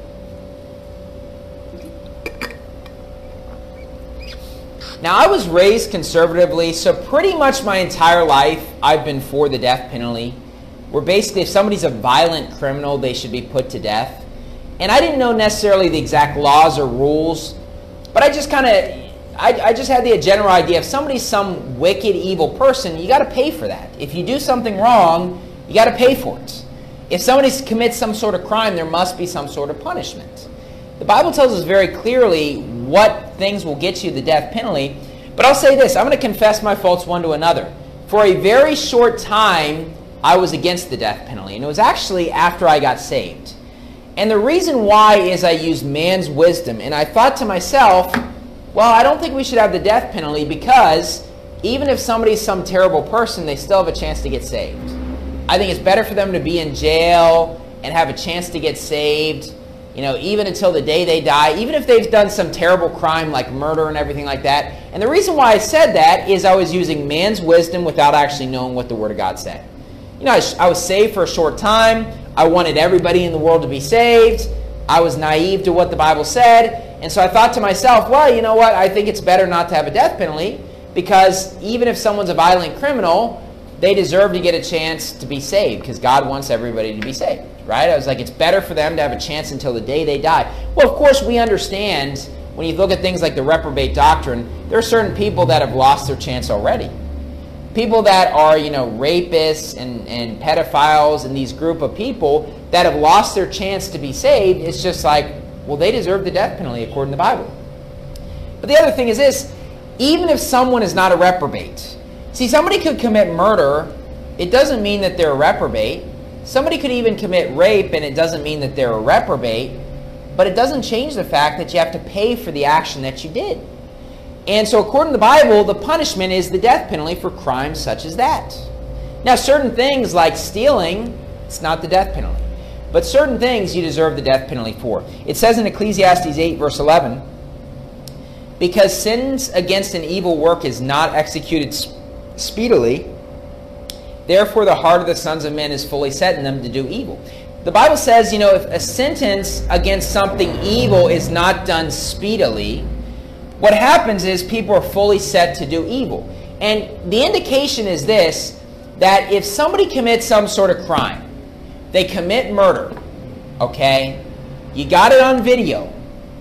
Now, I was raised conservatively, so pretty much my entire life I've been for the death penalty. where basically if somebody's a violent criminal, they should be put to death. And I didn't know necessarily the exact laws or rules, but I just kind of, I, I just had the general idea, if somebody's some wicked, evil person, you got to pay for that. If you do something wrong, you got to pay for it. If somebody commits some sort of crime, there must be some sort of punishment. The Bible tells us very clearly what things will get you the death penalty. But I'll say this, I'm going to confess my faults one to another. For a very short time, I was against the death penalty. And it was actually after I got saved. And the reason why is I used man's wisdom. And I thought to myself, well, I don't think we should have the death penalty because even if somebody's some terrible person, they still have a chance to get saved. I think it's better for them to be in jail and have a chance to get saved, you know, even until the day they die, even if they've done some terrible crime like murder and everything like that. And the reason why I said that is I was using man's wisdom without actually knowing what the Word of God said. You know, I, I was saved for a short time. I wanted everybody in the world to be saved. I was naive to what the Bible said. And so I thought to myself, well, you know what? I think it's better not to have a death penalty because even if someone's a violent criminal, they deserve to get a chance to be saved because God wants everybody to be saved, right? I was like, it's better for them to have a chance until the day they die. Well, of course, we understand when you look at things like the reprobate doctrine, there are certain people that have lost their chance already. People that are, you know, rapists and, and pedophiles and these group of people that have lost their chance to be saved, it's just like, well, they deserve the death penalty according to the Bible. But the other thing is this, even if someone is not a reprobate, see, somebody could commit murder, it doesn't mean that they're a reprobate. Somebody could even commit rape, and it doesn't mean that they're a reprobate, but it doesn't change the fact that you have to pay for the action that you did. And so according to the Bible, the punishment is the death penalty for crimes such as that. Now, certain things like stealing, it's not the death penalty. But certain things you deserve the death penalty for. It says in Ecclesiastes eight, verse eleven, because sins against an evil work is not executed speedily, therefore the heart of the sons of men is fully set in them to do evil. The Bible says, you know, if a sentence against something evil is not done speedily, what happens is people are fully set to do evil. And the indication is this, that if somebody commits some sort of crime, they commit murder, okay, you got it on video,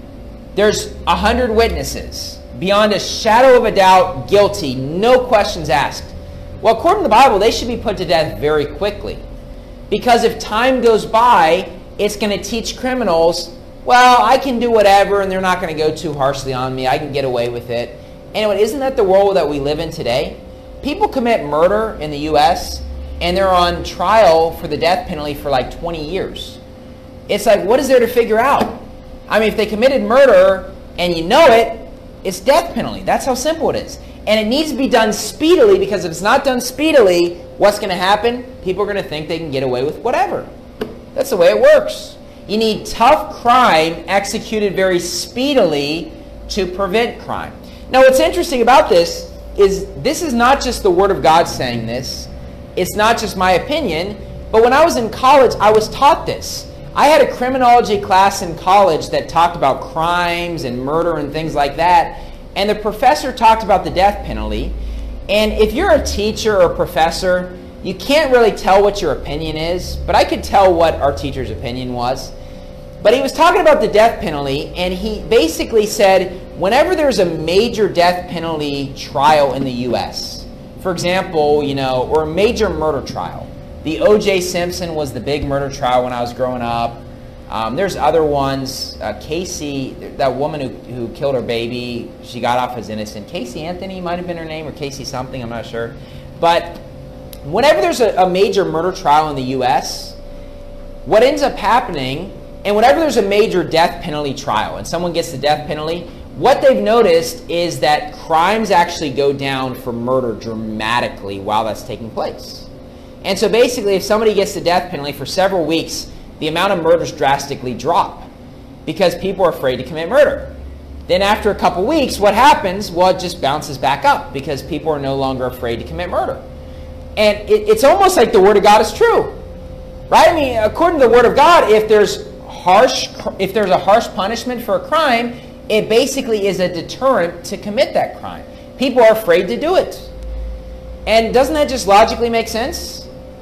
there's a hundred witnesses, beyond a shadow of a doubt, guilty, no questions asked. Well, according to the Bible, they should be put to death very quickly. Because if time goes by, it's going to teach criminals, well, I can do whatever and they're not going to go too harshly on me. I can get away with it. Anyway, isn't that the world that we live in today? People commit murder in the U S and they're on trial for the death penalty for like twenty years. It's like, what is there to figure out? I mean, if they committed murder and you know it, it's death penalty. That's how simple it is. And it needs to be done speedily, because if it's not done speedily, what's going to happen? People are going to think they can get away with whatever. That's the way it works. You need tough crime executed very speedily to prevent crime. Now, what's interesting about this is this is not just the Word of God saying this. It's not just my opinion. But when I was in college, I was taught this. I had a criminology class in college that talked about crimes and murder and things like that. And the professor talked about the death penalty. And if you're a teacher or a professor, you can't really tell what your opinion is. But I could tell what our teacher's opinion was. But he was talking about the death penalty, and he basically said, whenever there's a major death penalty trial in the U S, for example, you know, or a major murder trial. The O J Simpson was the big murder trial when I was growing up. Um, there's other ones. Uh, Casey, that woman who, who killed her baby, she got off as innocent. Casey Anthony might have been her name, or Casey something, I'm not sure. But whenever there's a, a major murder trial in the U S, what ends up happening, and whenever there's a major death penalty trial and someone gets the death penalty, what they've noticed is that crimes actually go down for murder dramatically while that's taking place. And so basically, if somebody gets the death penalty for several weeks, the amount of murders drastically drop because people are afraid to commit murder. Then after a couple weeks, what happens? Well, it just bounces back up because people are no longer afraid to commit murder. And it, it's almost like the Word of God is true, right? I mean, according to the Word of God, if there's harsh, if there's a harsh punishment for a crime, it basically is a deterrent to commit that crime. People are afraid to do it. And doesn't that just logically make sense?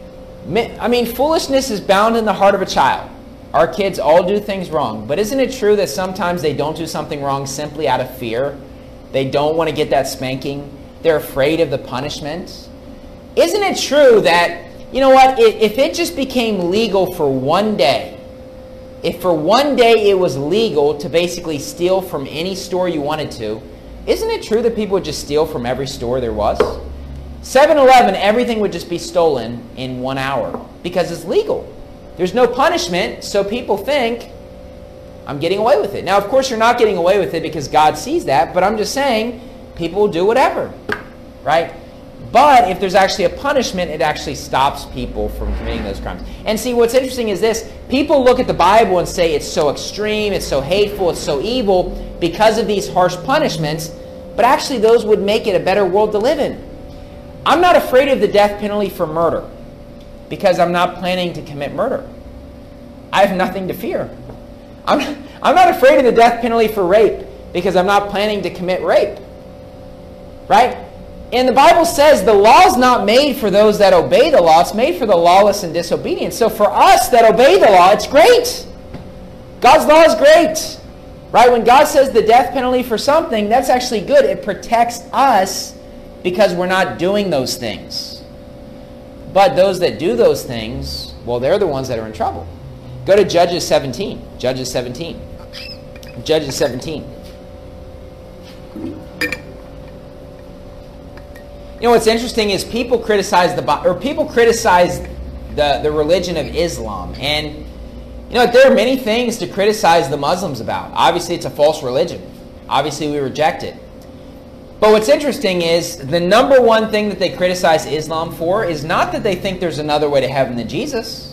I mean, foolishness is bound in the heart of a child. Our kids all do things wrong. But isn't it true that sometimes they don't do something wrong simply out of fear? They don't want to get that spanking. They're afraid of the punishment. Isn't it true that, you know what, if it just became legal for one day, if for one day it was legal to basically steal from any store you wanted to, isn't it true that people would just steal from every store there was? seven eleven, everything would just be stolen in one hour because it's legal. There's no punishment, so people think, I'm getting away with it. Now, of course, you're not getting away with it because God sees that, but I'm just saying people will do whatever, right? But if there's actually a punishment, it actually stops people from committing those crimes. And see, what's interesting is this. People look at the Bible and say it's so extreme, it's so hateful, it's so evil because of these harsh punishments. But actually, those would make it a better world to live in. I'm not afraid of the death penalty for murder because I'm not planning to commit murder. I have nothing to fear. I'm, I'm not afraid of the death penalty for rape because I'm not planning to commit rape. Right? And the Bible says the law is not made for those that obey the law. It's made for the lawless and disobedient. So for us that obey the law, it's great. God's law is great. Right? When God says the death penalty for something, that's actually good. It protects us because we're not doing those things. But those that do those things, well, they're the ones that are in trouble. Go to Judges seventeen. Judges seventeen. Judges seventeen. You know what's interesting is people criticize the or people criticize the, the religion of Islam, and you know there are many things to criticize the Muslims about. Obviously, it's a false religion. Obviously, we reject it. But what's interesting is the number one thing that they criticize Islam for is not that they think there's another way to heaven than Jesus.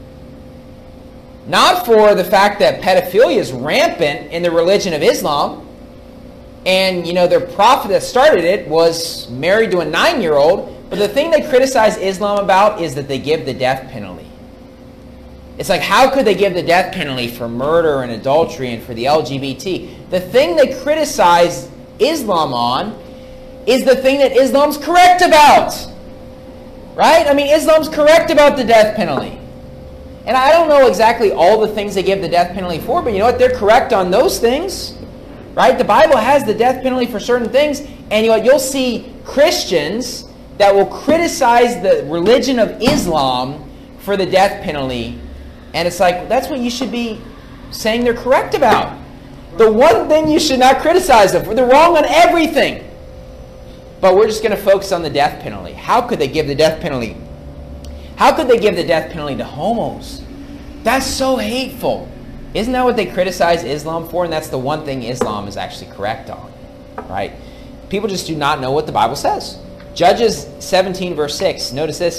Not for the fact that pedophilia is rampant in the religion of Islam. And, you know, their prophet that started it was married to a nine-year-old. But the thing they criticize Islam about is that they give the death penalty. It's like, how could they give the death penalty for murder and adultery and for the L G B T? The thing they criticize Islam on is the thing that Islam's correct about. Right? I mean, Islam's correct about the death penalty. And I don't know exactly all the things they give the death penalty for, but you know what? They're correct on those things. Right? The Bible has the death penalty for certain things, and you know, you'll see Christians that will criticize the religion of Islam for the death penalty, and it's like, that's what you should be saying they're correct about. The one thing you should not criticize them for, they're wrong on everything. But we're just going to focus on the death penalty. How could they give the death penalty? How could they give the death penalty to homos? That's so hateful. Isn't that what they criticize Islam for? And that's the one thing Islam is actually correct on, right? People just do not know what the Bible says. Judges seventeen, verse six. Notice this.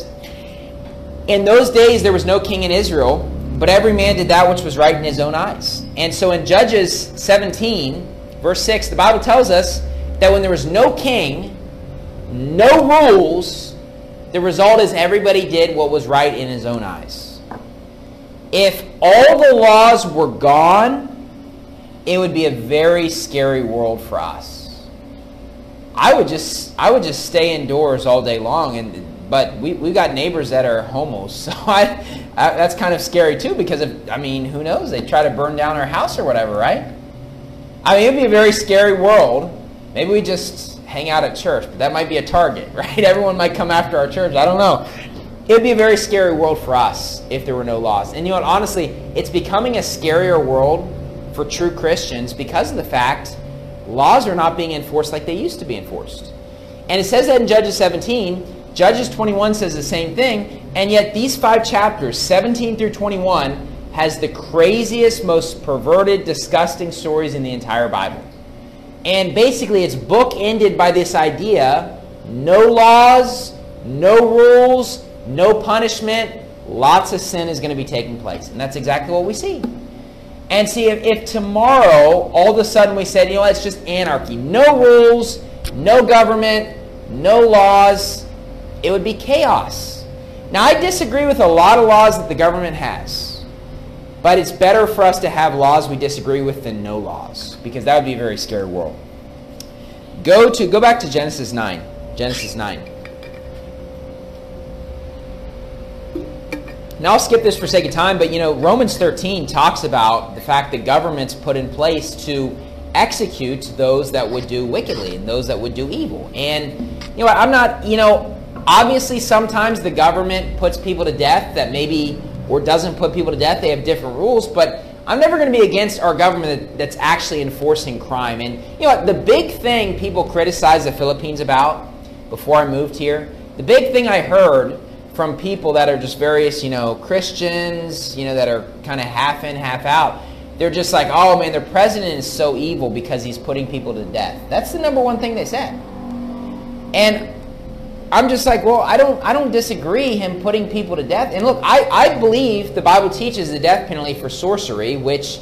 In those days there was no king in Israel, but every man did that which was right in his own eyes. And so in Judges seventeen, verse six, the Bible tells us that when there was no king, no rules, the result is everybody did what was right in his own eyes. If all the laws were gone, it would be a very scary world for us. I would just I would just stay indoors all day long, and but we we got neighbors that are homos, so I, I that's kind of scary too, because if, I mean, who knows? They try to burn down our house or whatever, right? I mean, it'd be a very scary world. Maybe we just hang out at church, but that might be a target, right? Everyone might come after our church. I don't know. It would be a very scary world for us if there were no laws. And you know what? Honestly, it's becoming a scarier world for true Christians because of the fact laws are not being enforced like they used to be enforced. And it says that in Judges seventeen. Judges twenty-one says the same thing. And yet these five chapters, seventeen through twenty-one, has the craziest, most perverted, disgusting stories in the entire Bible. And basically it's bookended by this idea, no laws, no rules, no punishment, lots of sin is going to be taking place. And that's exactly what we see. And see, if, if tomorrow, all of a sudden we said, you know, it's just anarchy. No rules, no government, no laws, it would be chaos. Now, I disagree with a lot of laws that the government has. But it's better for us to have laws we disagree with than no laws, because that would be a very scary world. Go to go back to Genesis nine. Genesis nine. Now I'll skip this for sake of time, but you know, Romans thirteen talks about the fact that governments put in place to execute those that would do wickedly and those that would do evil. And you know what, I'm not, you know, obviously sometimes the government puts people to death that maybe, or doesn't put people to death, they have different rules, but I'm never going to be against our government that's actually enforcing crime. And you know what, the big thing people criticize the Philippines about before I moved here, the big thing I heard from people that are just various, you know, Christians, you know, that are kind of half in, half out, they're just like, oh man, their president is so evil because he's putting people to death. That's the number one thing they said. And I'm just like, well, I don't I don't disagree him putting people to death. And look, I, I believe the Bible teaches the death penalty for sorcery, which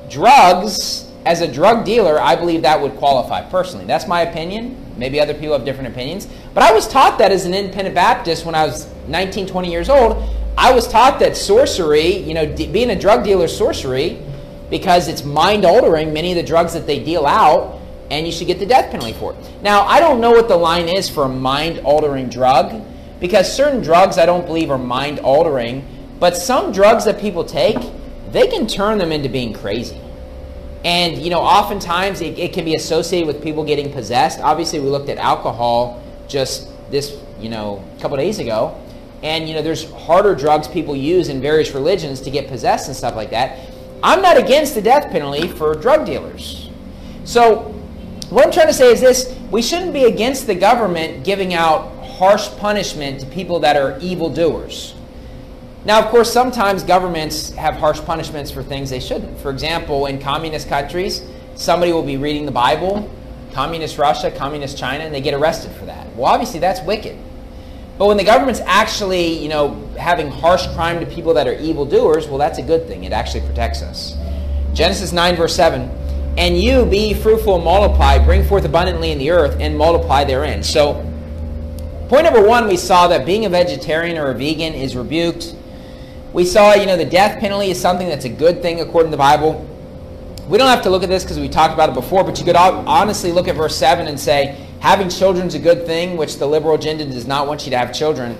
drugs, as a drug dealer, I believe that would qualify personally. That's my opinion. Maybe other people have different opinions. But I was taught that as an independent Baptist when I was nineteen, twenty years old. I was taught that sorcery, you know, d- being a drug dealer is sorcery because it's mind-altering, many of the drugs that they deal out, and you should get the death penalty for it. Now, I don't know what the line is for a mind-altering drug, because certain drugs I don't believe are mind-altering, but some drugs that people take, they can turn them into being crazy. And, you know, oftentimes it, it can be associated with people getting possessed. Obviously, we looked at alcohol just this, you know, a couple days ago. And, you know, there's harder drugs people use in various religions to get possessed and stuff like that. I'm not against the death penalty for drug dealers. So what I'm trying to say is this: we shouldn't be against the government giving out harsh punishment to people that are evildoers. Now, of course, sometimes governments have harsh punishments for things they shouldn't. For example, in communist countries, somebody will be reading the Bible, communist Russia, communist China, and they get arrested for that. Well, obviously, that's wicked. But when the government's actually, you know, having harsh crime to people that are evildoers, well, that's a good thing. It actually protects us. Genesis nine, verse seven. And you, be ye fruitful and multiply, bring forth abundantly in the earth, and multiply therein. So, point number one, we saw that being a vegetarian or a vegan is rebuked. We saw, you know, the death penalty is something that's a good thing according to the Bible. We don't have to look at this because we talked about it before, but you could honestly look at verse seven and say, having children is a good thing, which the liberal agenda does not want you to have children.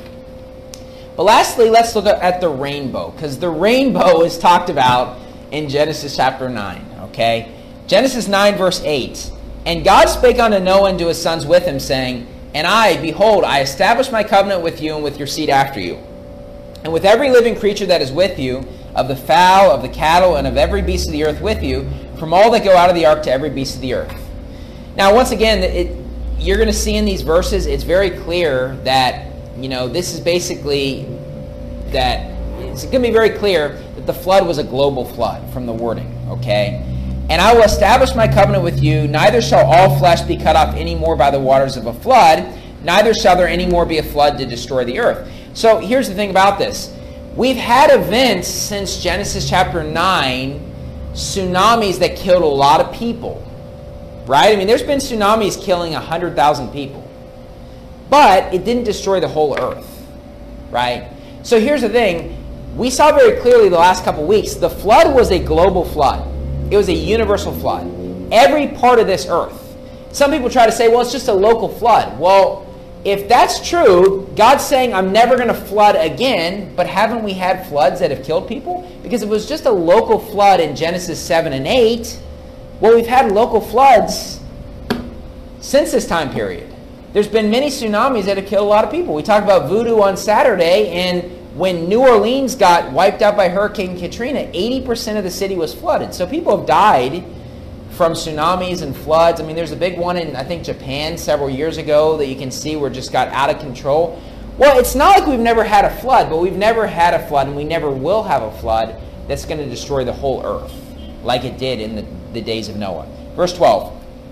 But lastly, let's look at the rainbow, because the rainbow is talked about in Genesis chapter nine, okay? Genesis nine, verse eight. And God spake unto Noah and to his sons with him, saying, And I, behold, I establish my covenant with you and with your seed after you, and with every living creature that is with you, of the fowl, of the cattle, and of every beast of the earth with you, from all that go out of the ark to every beast of the earth. Now, once again, it, you're going to see in these verses, it's very clear that, you know, this is basically that it's going to be very clear that the flood was a global flood from the wording, okay? And I will establish my covenant with you, neither shall all flesh be cut off any more by the waters of a flood, neither shall there any more be a flood to destroy the earth. So here's the thing about this. We've had events since Genesis chapter nine, tsunamis that killed a lot of people, right? I mean, there's been tsunamis killing one hundred thousand people, but it didn't destroy the whole earth, right? So here's the thing. We saw very clearly the last couple weeks, the flood was a global flood. It was a universal flood. Every part of this earth. Some people try to say, well, it's just a local flood. Well, if that's true, God's saying, I'm never going to flood again, but haven't we had floods that have killed people? Because if it was just a local flood in Genesis seven and eight, well, we've had local floods since this time period. There's been many tsunamis that have killed a lot of people. We talked about voodoo on Saturday, and when New Orleans got wiped out by Hurricane Katrina, eighty percent of the city was flooded. So people have died from tsunamis and floods. I mean, there's a big one in, I think, Japan several years ago that you can see where it just got out of control. Well, it's not like we've never had a flood, but we've never had a flood, and we never will have a flood that's going to destroy the whole earth like it did in the, the days of Noah. Verse twelve.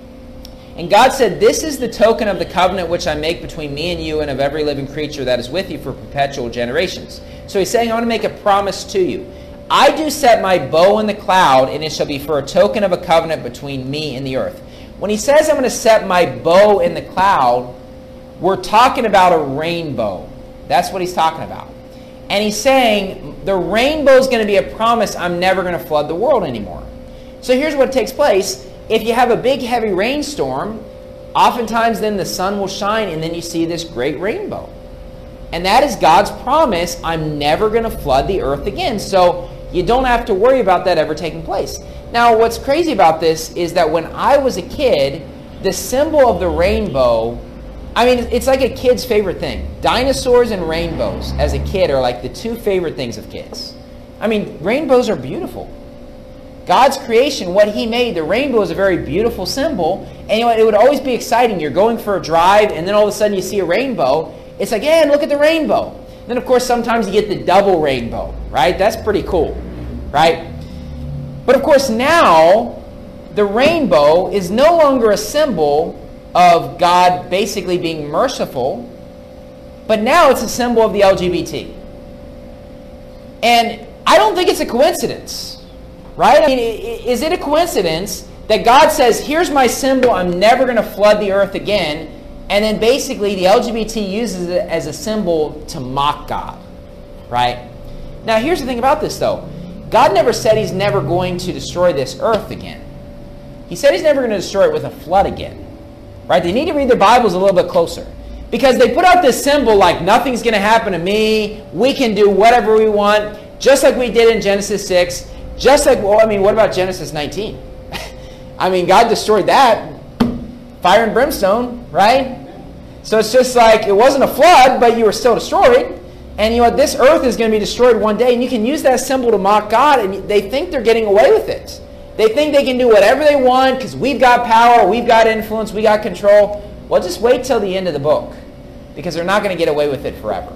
And God said, This is the token of the covenant which I make between me and you and of every living creature that is with you for perpetual generations. So he's saying, I want to make a promise to you. I do set my bow in the cloud, and it shall be for a token of a covenant between me and the earth. When he says I'm going to set my bow in the cloud, we're talking about a rainbow. That's what he's talking about. And he's saying the rainbow is going to be a promise I'm never going to flood the world anymore. So here's what takes place. If you have a big heavy rainstorm, oftentimes then the sun will shine and then you see this great rainbow. And that is God's promise, I'm never going to flood the earth again. So you don't have to worry about that ever taking place. Now, what's crazy about this is that when I was a kid, the symbol of the rainbow, I mean, it's like a kid's favorite thing. Dinosaurs and rainbows as a kid are like the two favorite things of kids. I mean, rainbows are beautiful. God's creation, what he made, the rainbow is a very beautiful symbol. And you know, it would always be exciting. You're going for a drive, and then all of a sudden you see a rainbow. It's like, yeah, look at the rainbow. Then, of course, sometimes you get the double rainbow, right? That's pretty cool, right? But, of course, now the rainbow is no longer a symbol of God basically being merciful, but now it's a symbol of the L G B T. And I don't think it's a coincidence, right? I mean, is it a coincidence that God says, here's my symbol, I'm never going to flood the earth again, and then basically the L G B T uses it as a symbol to mock God, right? Now, here's the thing about this, though. God never said he's never going to destroy this earth again. He said he's never going to destroy it with a flood again. Right? They need to read their Bibles a little bit closer. Because they put out this symbol like nothing's going to happen to me. We can do whatever we want. Just like we did in Genesis six. Just like, well, I mean, what about Genesis nineteen? I mean, God destroyed that. Fire and brimstone, right? So it's just like, it wasn't a flood, but you were still destroyed. And you know what? This earth is going to be destroyed one day. And you can use that symbol to mock God. And they think they're getting away with it. They think they can do whatever they want because we've got power, we've got influence, we got control. Well, just wait till the end of the book because they're not going to get away with it forever.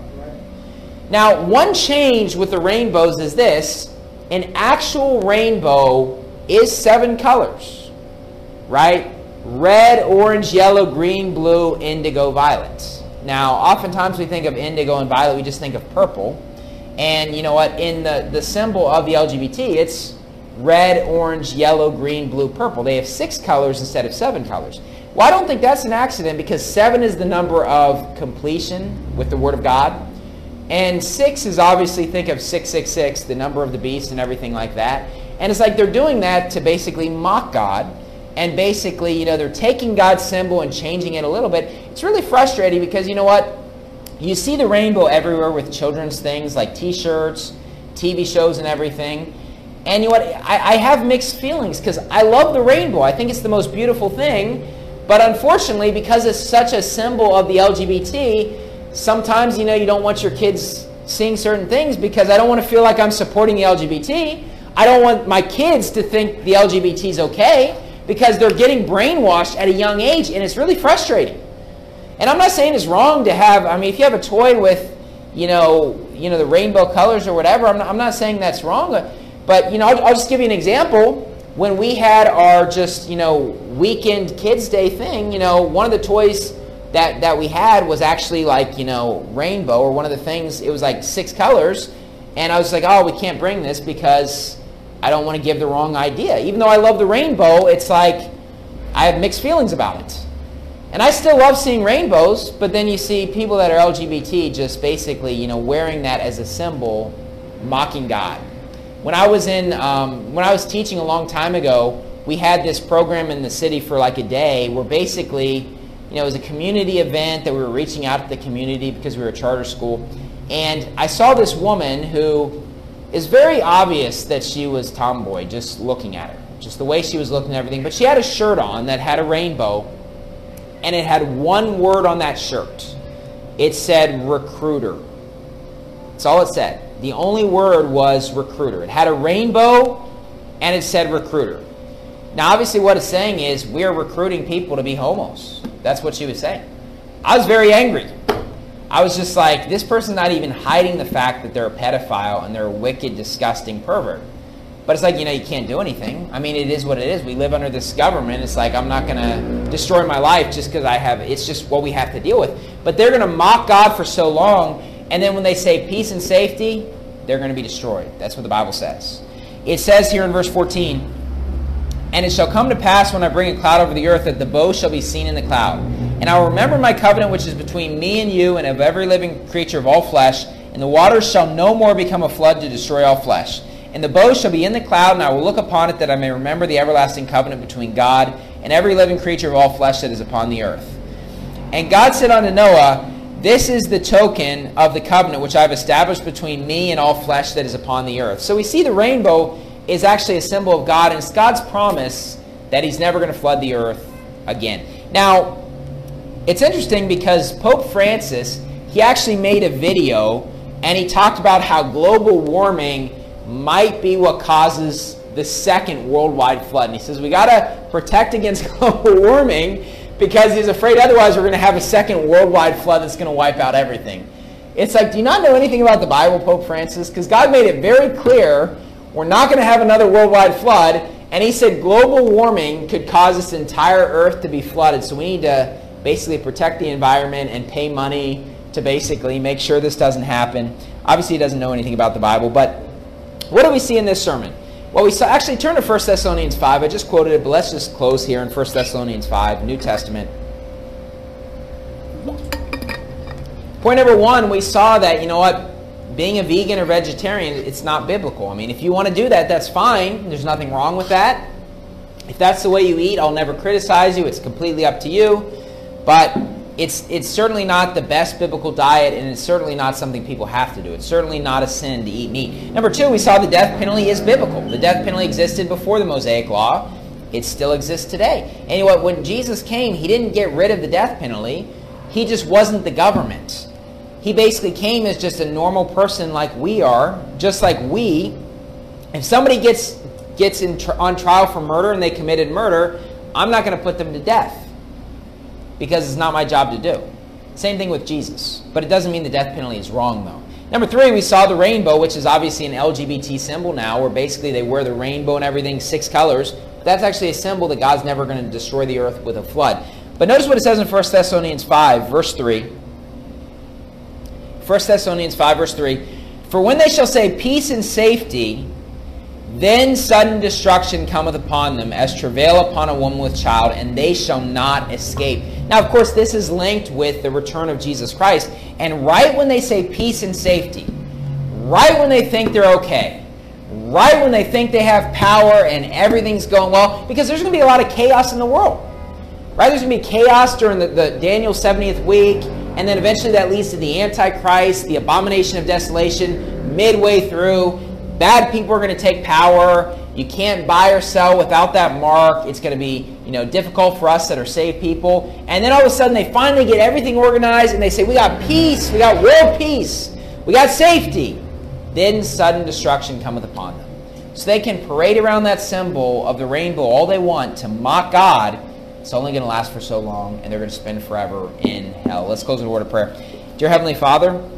Now, one change with the rainbows is this. An actual rainbow is seven colors, right? Red, orange, yellow, green, blue, indigo, violet. Now, oftentimes we think of indigo and violet, we just think of purple. And you know what? In the, the symbol of the L G B T, it's red, orange, yellow, green, blue, purple. They have six colors instead of seven colors. Well, I don't think that's an accident because seven is the number of completion with the Word of God. And six is obviously, think of six six six, the number of the beast and everything like that. And it's like they're doing that to basically mock God. And basically, you know, they're taking God's symbol and changing it a little bit. It's really frustrating because, you know what? You see the rainbow everywhere with children's things like T-shirts, T V shows and everything. And you know what? I, I have mixed feelings because I love the rainbow. I think it's the most beautiful thing. But unfortunately, because it's such a symbol of the L G B T, sometimes, you know, you don't want your kids seeing certain things because I don't want to feel like I'm supporting the L G B T. I don't want my kids to think the L G B T is okay because they're getting brainwashed at a young age, and it's really frustrating. And I'm not saying it's wrong to have, I mean, if you have a toy with, you know, you know the rainbow colors or whatever, I'm not, I'm not saying that's wrong. But, you know, I'll, I'll just give you an example. When we had our just, you know, weekend kids day thing, you know, one of the toys that, that we had was actually like, you know, rainbow, or one of the things, it was like six colors. And I was like, oh, we can't bring this because I don't want to give the wrong idea. Even though I love the rainbow, it's like I have mixed feelings about it. And I still love seeing rainbows, but then you see people that are L G B T just basically, you know, wearing that as a symbol, mocking God. When I was in, um, when I was teaching a long time ago, we had this program in the city for like a day where basically, you know, it was a community event that we were reaching out to the community because we were a charter school. And I saw this woman who is very obvious that she was tomboy, just looking at her, just the way she was looking at everything. But she had a shirt on that had a rainbow, and it had one word on that shirt. It said recruiter. That's all it said. The only word was recruiter. It had a rainbow and it said recruiter. Now, obviously what it's saying is we are recruiting people to be homos. That's what she was saying. I was very angry. I was just like, this person's not even hiding the fact that they're a pedophile and they're a wicked, disgusting pervert. But it's like, you know, you can't do anything. I mean, it is what it is. We live under this government. It's like, I'm not going to destroy my life just because I have, it's just what we have to deal with. But they're going to mock God for so long. And then when they say peace and safety, they're going to be destroyed. That's what the Bible says. It says here in verse fourteen, and it shall come to pass when I bring a cloud over the earth that the bow shall be seen in the cloud. And I will remember my covenant which is between me and you and of every living creature of all flesh. And the waters shall no more become a flood to destroy all flesh. And the bow shall be in the cloud, and I will look upon it that I may remember the everlasting covenant between God and every living creature of all flesh that is upon the earth. And God said unto Noah, this is the token of the covenant which I've established between me and all flesh that is upon the earth. So we see the rainbow is actually a symbol of God, and it's God's promise that he's never going to flood the earth again. Now, it's interesting because Pope Francis, he actually made a video, and he talked about how global warming might be what causes the second worldwide flood. And he says we got to protect against global warming because he's afraid otherwise we're going to have a second worldwide flood that's going to wipe out everything. It's like, do you not know anything about the Bible, Pope Francis? Because God made it very clear we're not going to have another worldwide flood. And he said global warming could cause this entire earth to be flooded. So we need to basically protect the environment and pay money to basically make sure this doesn't happen. Obviously, he doesn't know anything about the Bible. But what do we see in this sermon? Well, we saw, actually turn to First Thessalonians five. I just quoted it, but let's just close here in First Thessalonians five, New Testament. Point number one, we saw that, you know what, being a vegan or vegetarian, it's not biblical. I mean, if you want to do that, that's fine. There's nothing wrong with that. If that's the way you eat, I'll never criticize you. It's completely up to you. But it's it's certainly not the best biblical diet, and it's certainly not something people have to do. It's certainly not a sin to eat meat. Number two, we saw the death penalty is biblical. The death penalty existed before the Mosaic Law. It still exists today. And you know what? When Jesus came, he didn't get rid of the death penalty. He just wasn't the government. He basically came as just a normal person like we are, just like we. If somebody gets gets in tr- on trial for murder and they committed murder, I'm not going to put them to death because it's not my job to do. Same thing with Jesus. But it doesn't mean the death penalty is wrong, though. Number three, we saw the rainbow, which is obviously an L G B T symbol now, where basically they wear the rainbow and everything, six colors. But that's actually a symbol that God's never going to destroy the earth with a flood. But notice what it says in First Thessalonians five, verse three. First Thessalonians five, verse three. For when they shall say peace and safety, then sudden destruction cometh upon them, as travail upon a woman with child, and they shall not escape. Now, of course, this is linked with the return of Jesus Christ. And right when they say peace and safety, right when they think they're okay, right when they think they have power and everything's going well, because there's going to be a lot of chaos in the world. Right? There's going to be chaos during the, the Daniel seventieth week, and then eventually that leads to the Antichrist, the abomination of desolation, midway through. Bad people are going to take power. You can't buy or sell without that mark. It's going to be, you know, difficult for us that are saved people. And then all of a sudden they finally get everything organized and they say, we got peace, we got world peace, we got safety. Then sudden destruction cometh upon them. So they can parade around that symbol of the rainbow all they want to mock God. It's only going to last for so long, and they're going to spend forever in hell. Let's close with a word of prayer. Dear Heavenly Father,